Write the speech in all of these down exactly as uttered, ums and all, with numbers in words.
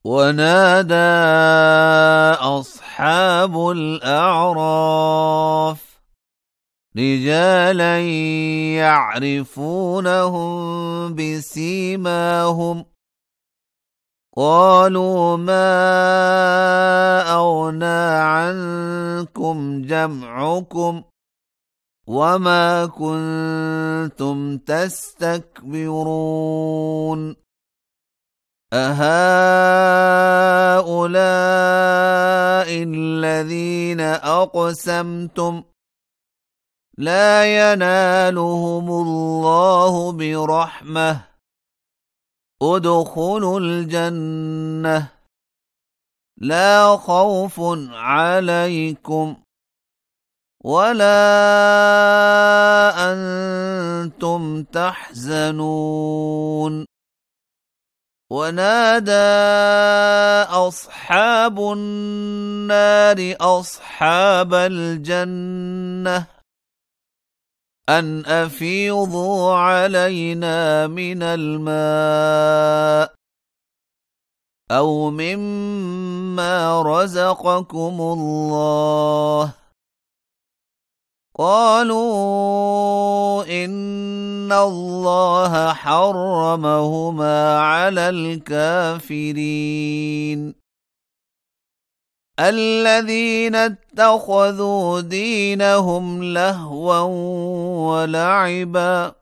ونادى أصحاب الأعراف رجالا يعرفونهم بسيماهم قالوا ما أغنى عنكم جمعكم وما كنتم تستكبرون أهؤلاء الذين أقسمتم لا ينالهم الله برحمة ادخلوا الجنة لا خوف عليكم ولا أنتم تحزنون ونادى أصحاب النار أصحاب الجنة أن أفيضوا علينا من الماء أو مما رزقكم الله قالوا إن الله حرمهما على الكافرين الذين اتخذوا دينهم لهوا ولعبا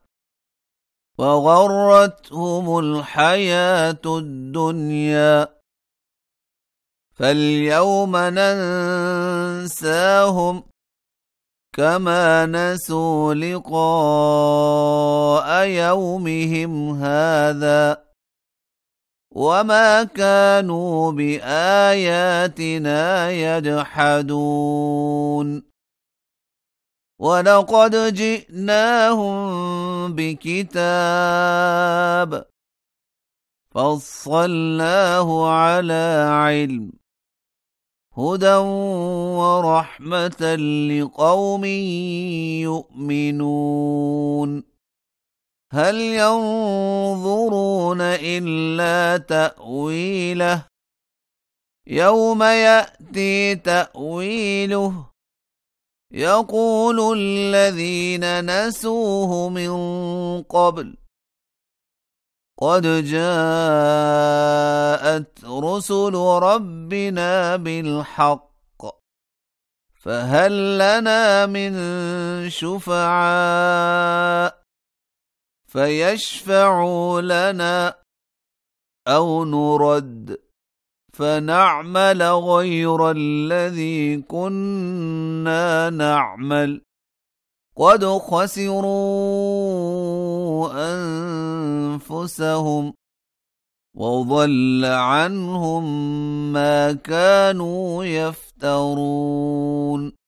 وغرتهم الحياة الدنيا فاليوم ننساهم كما نسوا لقاء يومهم هذا وما كانوا بآياتنا يجحدون ولقد جئناهم بكتاب فصلناه على علم هدى ورحمة لقوم يؤمنون هل ينظرون إلا تأويله يوم يأتي تأويله يقول الذين نسوه من قبل قد جاءت رسل ربنا بالحق فهل لنا من شفعاء فيشفعوا لنا أو نرد فنعمل غير الذي كنا نعمل قد خسروا أنفسهم وضل عنهم ما كانوا يفترون